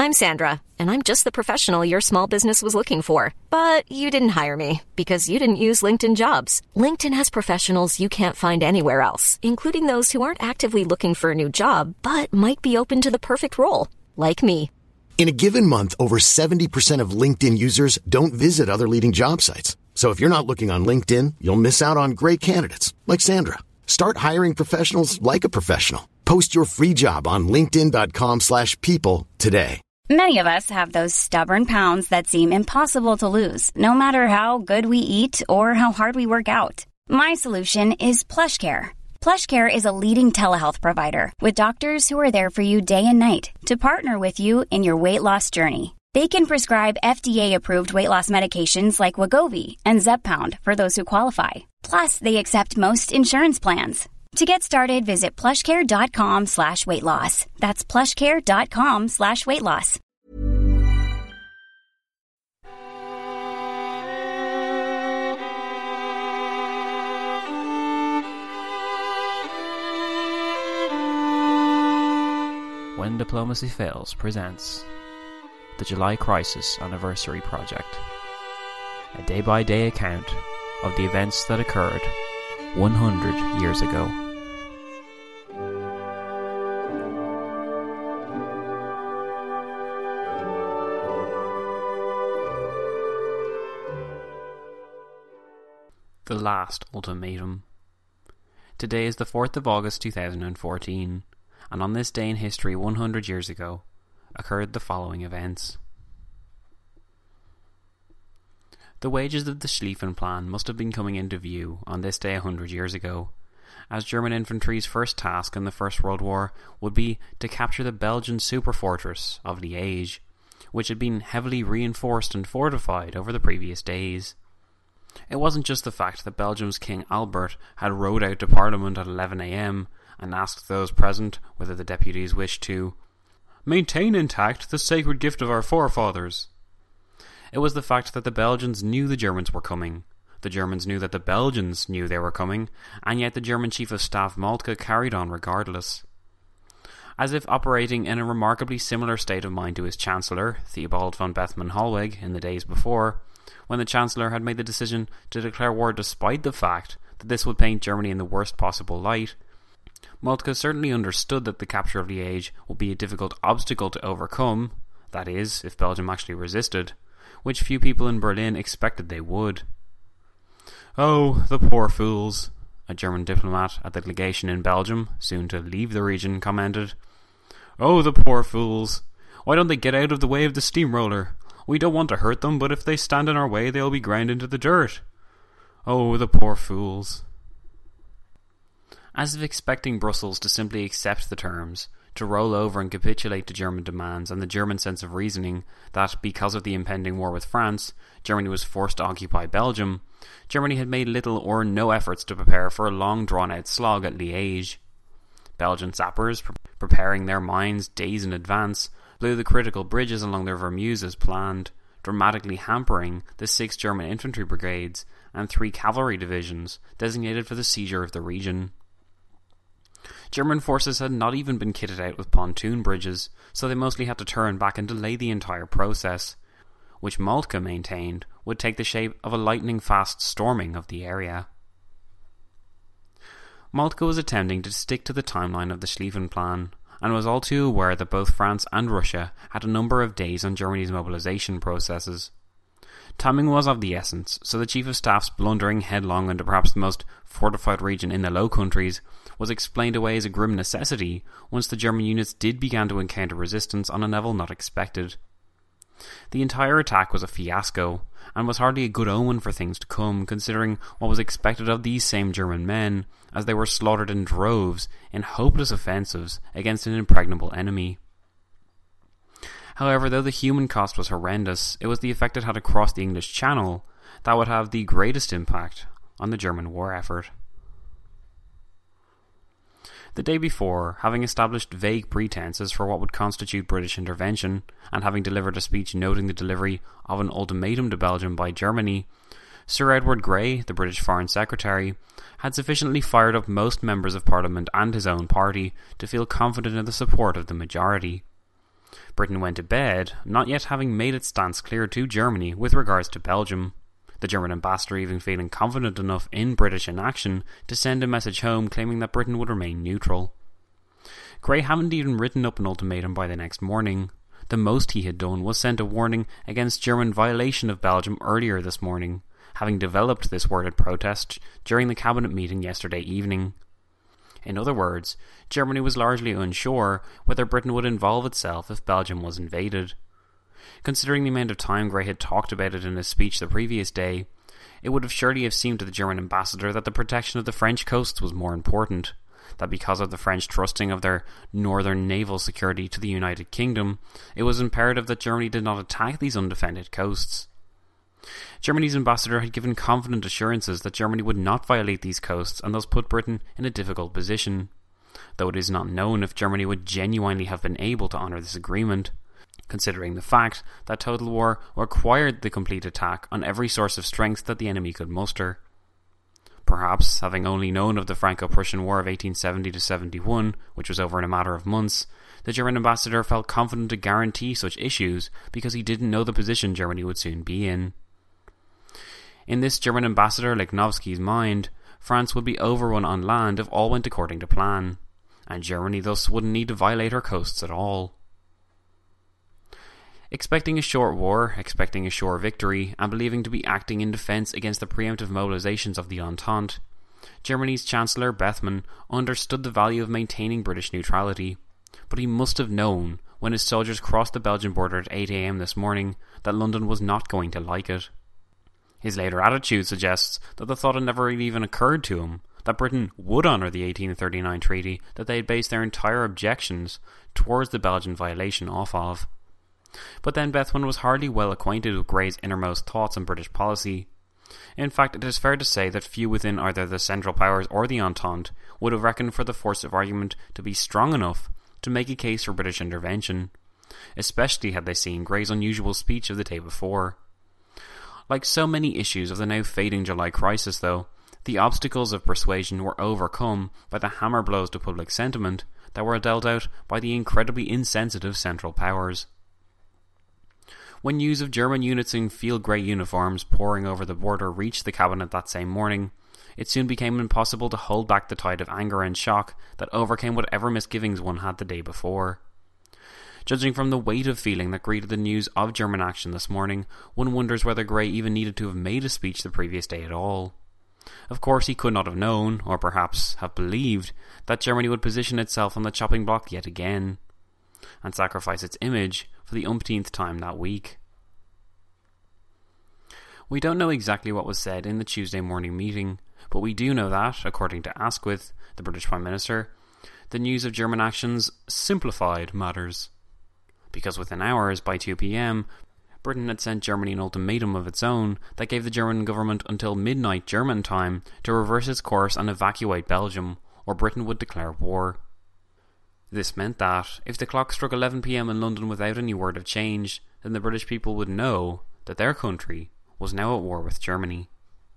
I'm Sandra, and I'm just the professional your small business was looking for. But you didn't hire me because you didn't use LinkedIn Jobs. LinkedIn has professionals you can't find anywhere else, including those who aren't actively looking for a new job, but might be open to the perfect role, like me. In a given month, over 70% of LinkedIn users don't visit other leading job sites. So if you're not looking on LinkedIn, you'll miss out on great candidates like Sandra. Start hiring professionals like a professional. Post your free job on linkedin.com/people today. Many of us have those stubborn pounds that seem impossible to lose, no matter how good we eat or how hard we work out. My solution is PlushCare. PlushCare is a leading telehealth provider with doctors who are there for you day and night to partner with you in your weight loss journey. They can prescribe FDA-approved weight loss medications like Wegovy and Zepbound for those who qualify. Plus, they accept most insurance plans. To get started, visit plushcare.com/weightloss. That's plushcare.com/weightloss. When Diplomacy Fails presents the July Crisis Anniversary Project, a day-by-day account of the events that occurred 100 years ago. The Last Ultimatum. Today is the 4th of August 2014, and on this day in history 100 years ago occurred the following events. The wages of the Schlieffen Plan must have been coming into view on this day 100 years ago, as German infantry's first task in the First World War would be to capture the Belgian superfortress of Liège, which had been heavily reinforced and fortified over the previous days. It wasn't just the fact that Belgium's King Albert had rode out to Parliament at 11 a.m. and asked those present whether the deputies wished to maintain intact the sacred gift of our forefathers. It was the fact that the Belgians knew the Germans were coming, the Germans knew that the Belgians knew they were coming, and yet the German Chief of Staff Moltke carried on regardless. As if operating in a remarkably similar state of mind to his Chancellor, Theobald von Bethmann-Hollweg, in the days before, when the Chancellor had made the decision to declare war despite the fact that this would paint Germany in the worst possible light, Moltke certainly understood that the capture of Liège would be a difficult obstacle to overcome, that is, if Belgium actually resisted, which few people in Berlin expected they would. "Oh, the poor fools," a German diplomat at the legation in Belgium, soon to leave the region, commented. "Oh, the poor fools. Why don't they get out of the way of the steamroller? We don't want to hurt them, but if they stand in our way, they'll be ground into the dirt. Oh, the poor fools." As if expecting Brussels to simply accept the terms, to roll over and capitulate to German demands and the German sense of reasoning that, because of the impending war with France, Germany was forced to occupy Belgium, Germany had made little or no efforts to prepare for a long drawn-out slog at Liège. Belgian sappers, preparing their mines days in advance, blew the critical bridges along the River Meuse as planned, dramatically hampering the 6 German infantry brigades and 3 cavalry divisions designated for the seizure of the region. German forces had not even been kitted out with pontoon bridges, so they mostly had to turn back and delay the entire process, which Moltke maintained would take the shape of a lightning-fast storming of the area. Moltke was attempting to stick to the timeline of the Schlieffen Plan, and was all too aware that both France and Russia had a number of days on Germany's mobilization processes. Timing was of the essence, so the Chief of Staff's blundering headlong into perhaps the most fortified region in the Low Countries was explained away as a grim necessity once the German units did begin to encounter resistance on a level not expected. The entire attack was a fiasco, and was hardly a good omen for things to come, considering what was expected of these same German men, as they were slaughtered in droves in hopeless offensives against an impregnable enemy. However, though the human cost was horrendous, it was the effect it had across the English Channel that would have the greatest impact on the German war effort. The day before, having established vague pretenses for what would constitute British intervention, and having delivered a speech noting the delivery of an ultimatum to Belgium by Germany, Sir Edward Grey, the British Foreign Secretary, had sufficiently fired up most members of Parliament and his own party to feel confident in the support of the majority. Britain went to bed, not yet having made its stance clear to Germany with regards to Belgium, the German ambassador even feeling confident enough in British inaction to send a message home claiming that Britain would remain neutral. Grey hadn't even written up an ultimatum by the next morning. The most he had done was send a warning against German violation of Belgium earlier this morning, having developed this worded protest during the cabinet meeting yesterday evening. In other words, Germany was largely unsure whether Britain would involve itself if Belgium was invaded. Considering the amount of time Grey had talked about it in his speech the previous day, it would have surely have seemed to the German ambassador that the protection of the French coasts was more important, that because of the French trusting of their northern naval security to the United Kingdom, it was imperative that Germany did not attack these undefended coasts. Germany's ambassador had given confident assurances that Germany would not violate these coasts and thus put Britain in a difficult position, though it is not known if Germany would genuinely have been able to honour this agreement, considering the fact that total war required the complete attack on every source of strength that the enemy could muster. Perhaps, having only known of the Franco-Prussian War of 1870-71, which was over in a matter of months, the German ambassador felt confident to guarantee such issues because he didn't know the position Germany would soon be in. In this German ambassador Lichnowsky's mind, France would be overrun on land if all went according to plan, and Germany thus wouldn't need to violate her coasts at all. Expecting a short war, expecting a sure victory, and believing to be acting in defence against the preemptive mobilisations of the Entente, Germany's Chancellor Bethmann understood the value of maintaining British neutrality, but he must have known, when his soldiers crossed the Belgian border at 8 a.m. this morning, that London was not going to like it. His later attitude suggests that the thought had never even occurred to him that Britain would honour the 1839 treaty that they had based their entire objections towards the Belgian violation off of. But then Bethmann was hardly well acquainted with Grey's innermost thoughts on British policy. In fact, it is fair to say that few within either the Central Powers or the Entente would have reckoned for the force of argument to be strong enough to make a case for British intervention, especially had they seen Grey's unusual speech of the day before. Like so many issues of the now fading July crisis, though, the obstacles of persuasion were overcome by the hammer blows to public sentiment that were dealt out by the incredibly insensitive Central Powers. When news of German units in field grey uniforms pouring over the border reached the cabinet that same morning, it soon became impossible to hold back the tide of anger and shock that overcame whatever misgivings one had the day before. Judging from the weight of feeling that greeted the news of German action this morning, one wonders whether Grey even needed to have made a speech the previous day at all. Of course, he could not have known, or perhaps have believed, that Germany would position itself on the chopping block yet again, and sacrifice its image for the umpteenth time that week. We don't know exactly what was said in the Tuesday morning meeting, but we do know that, according to Asquith, the British Prime Minister, the news of German actions simplified matters. Because within hours, by 2 p.m, Britain had sent Germany an ultimatum of its own that gave the German government until midnight German time to reverse its course and evacuate Belgium, or Britain would declare war. This meant that, if the clock struck 11 p.m. in London without any word of change, then the British people would know that their country was now at war with Germany.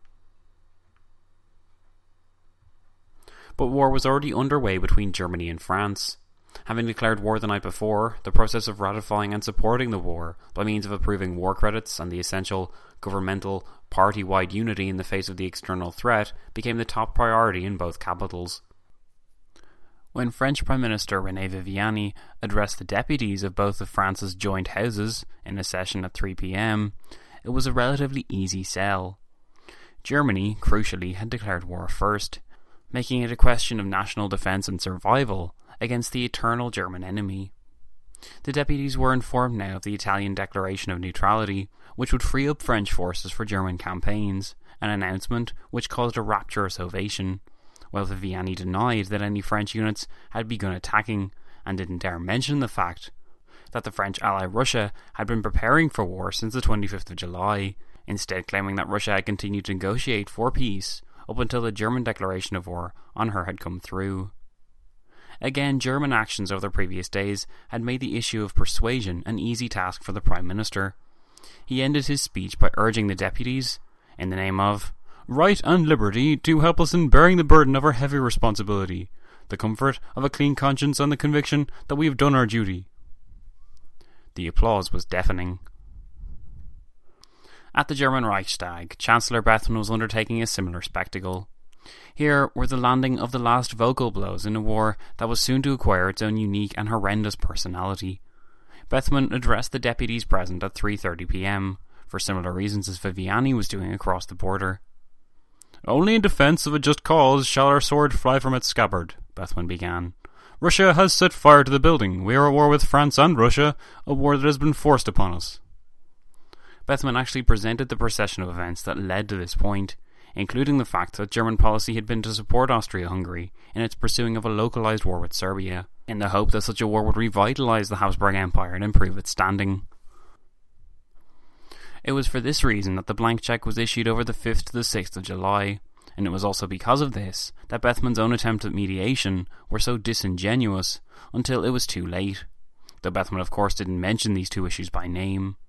But war was already underway between Germany and France. Having declared war the night before, the process of ratifying and supporting the war by means of approving war credits and the essential governmental party-wide unity in the face of the external threat became the top priority in both capitals. When French Prime Minister René Viviani addressed the deputies of both of France's joint houses in a session at 3 p.m, it was a relatively easy sell. Germany, crucially, had declared war first, making it a question of national defence and survival against the eternal German enemy. The deputies were informed now of the Italian declaration of neutrality, which would free up French forces for German campaigns, an announcement which caused a rapturous ovation, while Viviani denied that any French units had begun attacking, and didn't dare mention the fact that the French ally Russia had been preparing for war since the 25th of July, instead claiming that Russia had continued to negotiate for peace up until the German declaration of war on her had come through. Again, German actions over the previous days had made the issue of persuasion an easy task for the Prime Minister. He ended his speech by urging the deputies, in the name of right and liberty, to help us in bearing the burden of our heavy responsibility, the comfort of a clean conscience and the conviction that we have done our duty. The applause was deafening. At the German Reichstag, Chancellor Bethmann was undertaking a similar spectacle. Here were the landing of the last vocal blows in a war that was soon to acquire its own unique and horrendous personality. Bethmann addressed the deputies present at 3:30 p.m, for similar reasons as Viviani was doing across the border. "Only in defence of a just cause shall our sword fly from its scabbard," Bethmann began. "Russia has set fire to the building. We are at war with France and Russia, a war that has been forced upon us." Bethmann actually presented the procession of events that led to this point, including the fact that German policy had been to support Austria-Hungary in its pursuing of a localised war with Serbia, in the hope that such a war would revitalise the Habsburg Empire and improve its standing. It was for this reason that the blank cheque was issued over the 5th to the 6th of July, and it was also because of this that Bethmann's own attempts at mediation were so disingenuous until it was too late, though Bethmann of course didn't mention these two issues by name.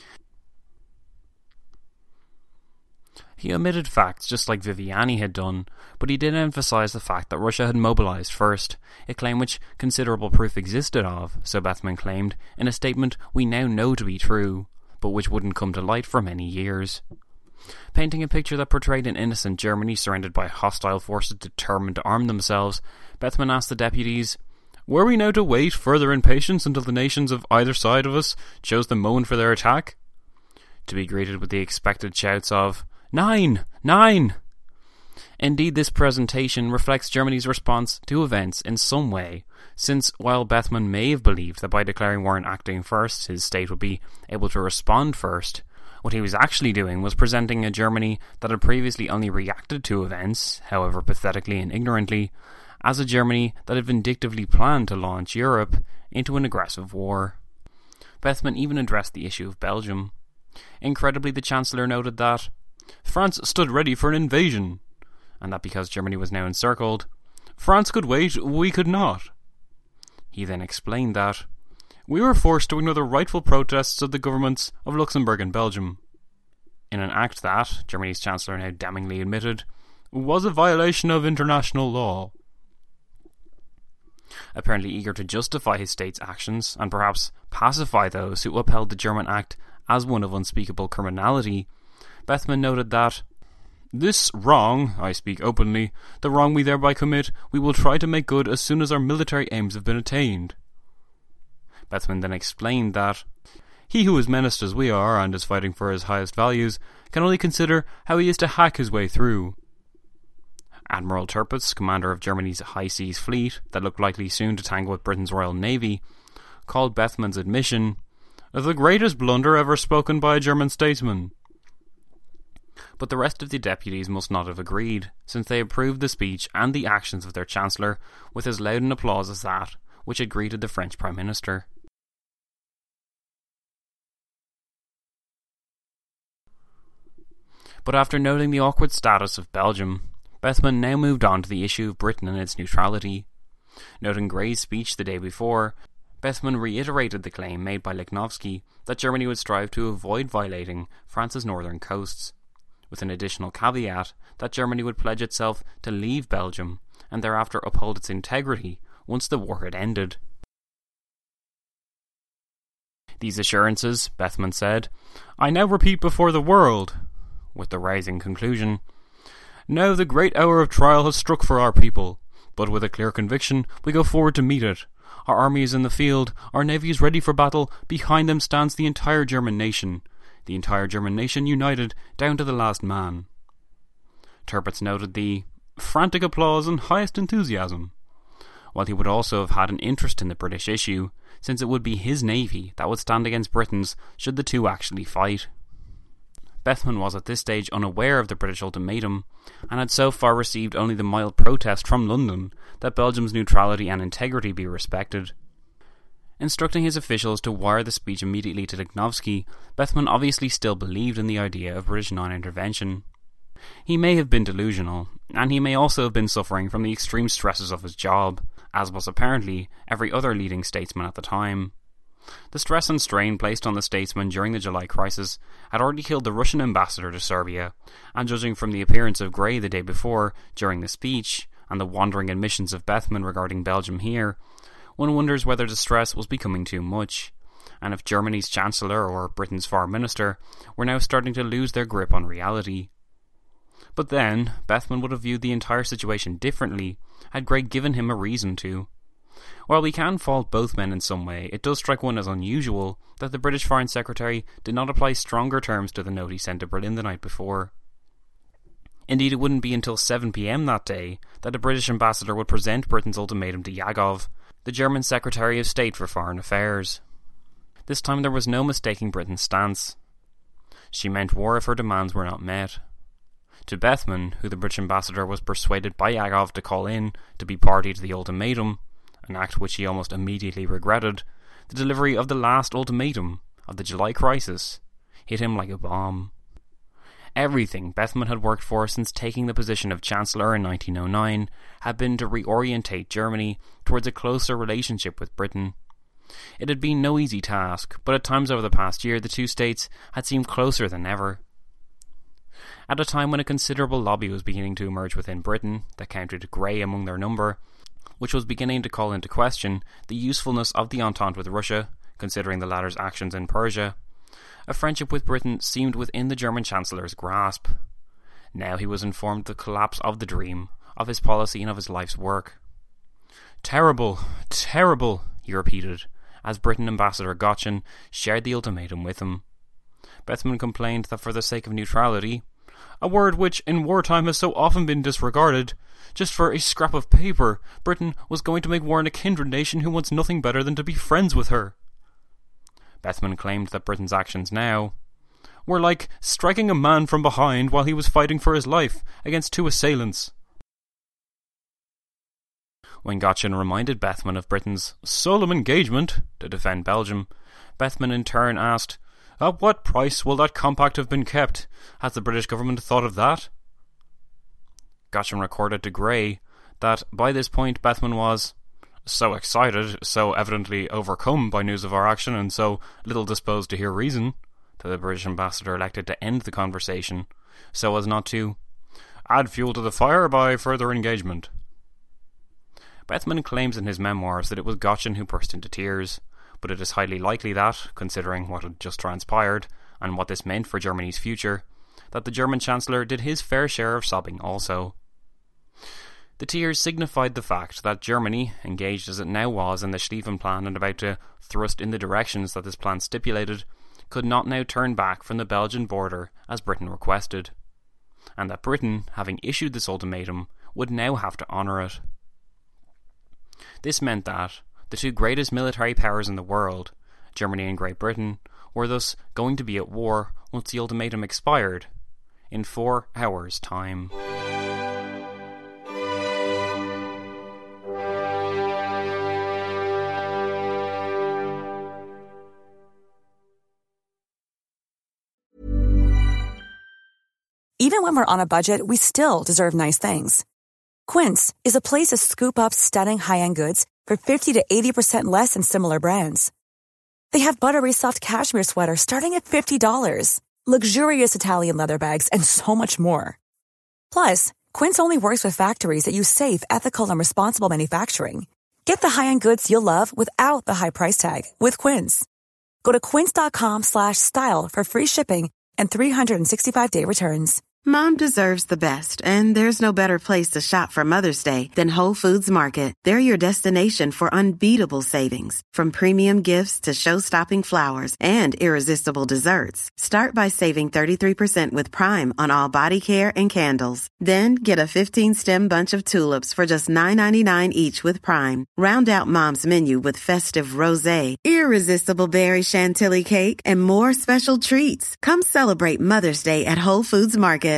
He omitted facts just like Viviani had done, but he did emphasise the fact that Russia had mobilised first, a claim which considerable proof existed of, so Bethmann claimed, in a statement we now know to be true, but which wouldn't come to light for many years. Painting a picture that portrayed an innocent Germany surrounded by hostile forces determined to arm themselves, Bethmann asked the deputies, "Were we now to wait further in patience until the nations of either side of us chose the moment for their attack?" To be greeted with the expected shouts of, "Nine! Nine!" Indeed, this presentation reflects Germany's response to events in some way, since while Bethmann may have believed that by declaring war and acting first, his state would be able to respond first, what he was actually doing was presenting a Germany that had previously only reacted to events, however pathetically and ignorantly, as a Germany that had vindictively planned to launch Europe into an aggressive war. Bethmann even addressed the issue of Belgium. Incredibly, the Chancellor noted that France stood ready for an invasion, and that because Germany was now encircled, France could wait, we could not. He then explained that we were forced to ignore the rightful protests of the governments of Luxembourg and Belgium, in an act that, Germany's Chancellor now damningly admitted, was a violation of international law. Apparently eager to justify his state's actions, and perhaps pacify those who upheld the German act as one of unspeakable criminality, Bethmann noted that this wrong, I speak openly, the wrong we thereby commit, we will try to make good as soon as our military aims have been attained. Bethmann then explained that he who is menaced as we are and is fighting for his highest values can only consider how he is to hack his way through. Admiral Tirpitz, commander of Germany's high seas fleet that looked likely soon to tangle with Britain's Royal Navy, called Bethmann's admission the greatest blunder ever spoken by a German statesman. But the rest of the deputies must not have agreed, since they approved the speech and the actions of their Chancellor with as loud an applause as that which had greeted the French Prime Minister. But after noting the awkward status of Belgium, Bethmann now moved on to the issue of Britain and its neutrality. Noting Grey's speech the day before, Bethmann reiterated the claim made by Lichnowsky that Germany would strive to avoid violating France's northern coasts, with an additional caveat that Germany would pledge itself to leave Belgium and thereafter uphold its integrity once the war had ended. These assurances, Bethmann said, I now repeat before the world, with the rising conclusion, now the great hour of trial has struck for our people, but with a clear conviction we go forward to meet it. Our army is in the field, our navy is ready for battle, behind them stands the entire German nation united down to the last man. Tirpitz noted the frantic applause and highest enthusiasm, while he would also have had an interest in the British issue, since it would be his navy that would stand against Britain's should the two actually fight. Bethmann was at this stage unaware of the British ultimatum, and had so far received only the mild protest from London that Belgium's neutrality and integrity be respected. Instructing his officials to wire the speech immediately to Lichnowsky, Bethmann obviously still believed in the idea of British non-intervention. He may have been delusional, and he may also have been suffering from the extreme stresses of his job, as was apparently every other leading statesman at the time. The stress and strain placed on the statesman during the July crisis had already killed the Russian ambassador to Serbia, and judging from the appearance of Grey the day before during the speech, and the wandering admissions of Bethmann regarding Belgium here, one wonders whether the stress was becoming too much, and if Germany's Chancellor or Britain's Foreign Minister were now starting to lose their grip on reality. But then, Bethmann would have viewed the entire situation differently had Grey given him a reason to. While we can fault both men in some way, it does strike one as unusual that the British Foreign Secretary did not apply stronger terms to the note he sent to Berlin the night before. Indeed, it wouldn't be until 7 p.m. that day that the British ambassador would present Britain's ultimatum to Yagov, the German Secretary of State for Foreign Affairs. This time there was no mistaking Britain's stance. She meant war if her demands were not met. To Bethmann, who the British ambassador was persuaded by Yagov to call in to be party to the ultimatum, an act which he almost immediately regretted, the delivery of the last ultimatum of the July crisis hit him like a bomb. Everything Bethmann had worked for since taking the position of Chancellor in 1909 had been to reorientate Germany towards a closer relationship with Britain. It had been no easy task, but at times over the past year the two states had seemed closer than ever. At a time when a considerable lobby was beginning to emerge within Britain that counted Grey among their number, which was beginning to call into question the usefulness of the Entente with Russia, considering the latter's actions in Persia, a friendship with Britain seemed within the German Chancellor's grasp. Now he was informed of the collapse of the dream, of his policy and of his life's work. "Terrible, terrible," he repeated, as Britain Ambassador Gottschen shared the ultimatum with him. Bethmann complained that for the sake of neutrality, a word which in wartime has so often been disregarded, just for a scrap of paper, Britain was going to make war on a kindred nation who wants nothing better than to be friends with her. Bethmann claimed that Britain's actions now were like striking a man from behind while he was fighting for his life against two assailants. When Gottschen reminded Bethmann of Britain's solemn engagement to defend Belgium, Bethmann in turn asked, "At what price will that compact have been kept? Has the British government thought of that?" Gottschen recorded to Grey that by this point Bethmann was so excited, so evidently overcome by news of our action, and so little disposed to hear reason, that the British ambassador elected to end the conversation, so as not to add fuel to the fire by further engagement. Bethmann claims in his memoirs that it was Gottschen who burst into tears, but it is highly likely that, considering what had just transpired, and what this meant for Germany's future, that the German Chancellor did his fair share of sobbing also. The tears signified the fact that Germany, engaged as it now was in the Schlieffen Plan and about to thrust in the directions that this plan stipulated, could not now turn back from the Belgian border as Britain requested, and that Britain, having issued this ultimatum, would now have to honour it. This meant that the two greatest military powers in the world, Germany and Great Britain, were thus going to be at war once the ultimatum expired, in 4 hours' time. Even when we're on a budget, we still deserve nice things. Quince is a place to scoop up stunning high-end goods for 50 to 80% less than similar brands. They have buttery soft cashmere sweaters starting at $50, luxurious Italian leather bags, and so much more. Plus, Quince only works with factories that use safe, ethical, and responsible manufacturing. Get the high-end goods you'll love without the high price tag with Quince. Go to quince.com/style for free shipping and 365-day returns. Mom deserves the best, and there's no better place to shop for Mother's Day than Whole Foods Market. They're your destination for unbeatable savings, from premium gifts to show-stopping flowers and irresistible desserts. Start by saving 33% with Prime on all body care and candles. Then get a 15-stem bunch of tulips for just $9.99 each with Prime. Round out Mom's menu with festive rosé, irresistible berry chantilly cake, and more special treats. Come celebrate Mother's Day at Whole Foods Market.